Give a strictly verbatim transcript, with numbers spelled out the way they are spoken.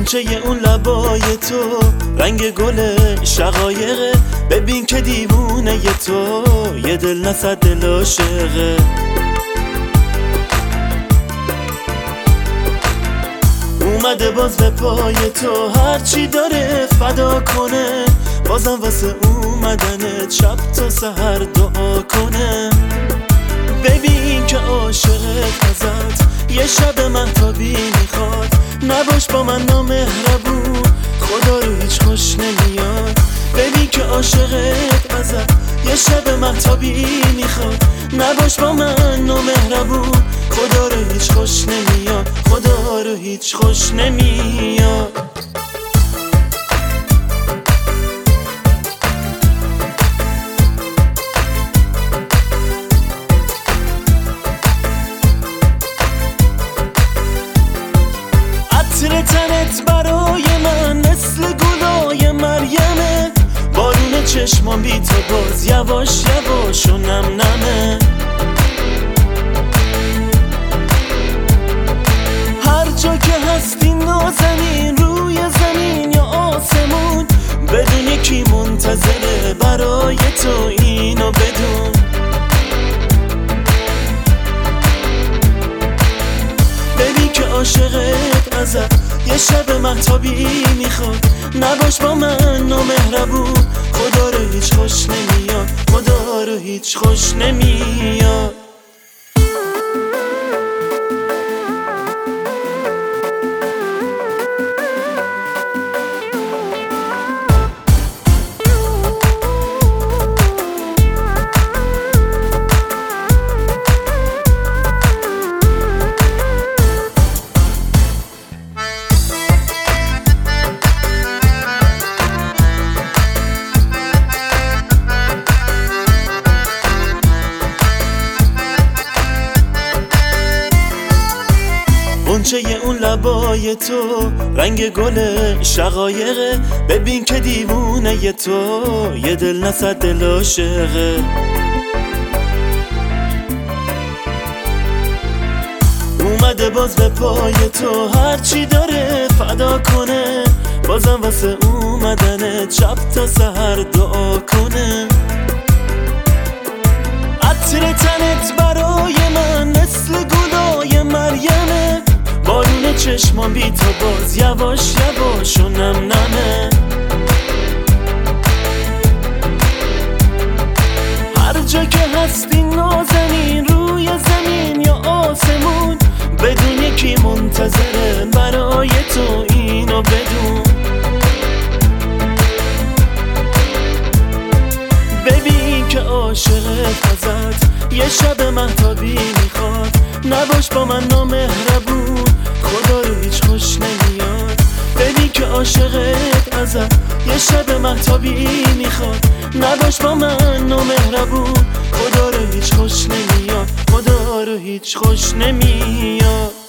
غنچه اون لبای تو رنگ گل شقایقه، ببین که دیوونه ی تو یه دل نصد دل عاشقه. اومده باز به پای تو هرچی داره فدا کنه، بازم واسه اومدن شب تا سحر دعا کنه. ببین که عاشقت ازت یه شب مهتابی میخواد، نباش با من نامهربون خدا رو هیچ خوش نمیاد. ببین که عاشقت ازت یه شب مهتابی میخواد، نباش با من نامهربون خدا رو هیچ خوش نمیاد، خدا رو هیچ خوش نمیاد. عطر تنت برای من مثل گلای مریمه، بارون چشمان بی تو باز یواش یواش و نم نمه. هر جا که هستی نازنین روی زمین یا آسمون، بدون یکی منتظره برای تو اینو بدون. ببین که عاشقت ازت یه شب مهتابی میخواد، نباش با من نامهربون خدا رو هیچ خوش نمیاد، خدا رو هیچ خوش نمیاد. غنچه اون لبای تو رنگ گل شقایقه، ببین که دیوونه ی تو یه دل نصد دل عاشقه. اومده باز به پای تو هرچی داره فدا کنه، بازم واسه اومدن شب تا سحر دعا کنه. عطر تنت برای من مثل گلای مریمه، بارون چشمان بی تو باز یواش یواش و نم نمه. هر جا که هستی نازنین روی زمین یا آسمون، بدون یکی منتظره برای تو اینو بدون. ببین که عاشقت ازت یه شب مهتابی میخواد، نباش با من نامهربون خدا رو هیچ خوش نمیاد. ببین که عاشقت ازت یه شب مهتابی میخواد، نباش با من نامهربون خدا رو هیچ خوش نمیاد، خدا رو هیچ خوش نمیاد.